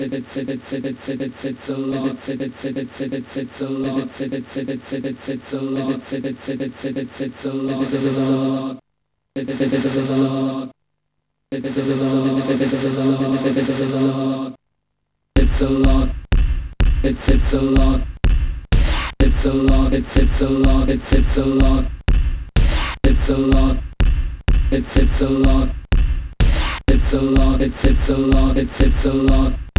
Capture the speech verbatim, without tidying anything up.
It's it's a lot. It's it's it's a lot. It's it's it's a lot. It's it's it's a lot. It's a lot. It's a lot. It's a lot. It's a lot. It's a lot. It's a lot. It's it's a lot. It's a lot. It's it's a lot. It's it's a lot. It's a lot. It's it's a lot. It's a lot. It's it's a lot. It's it's a lot.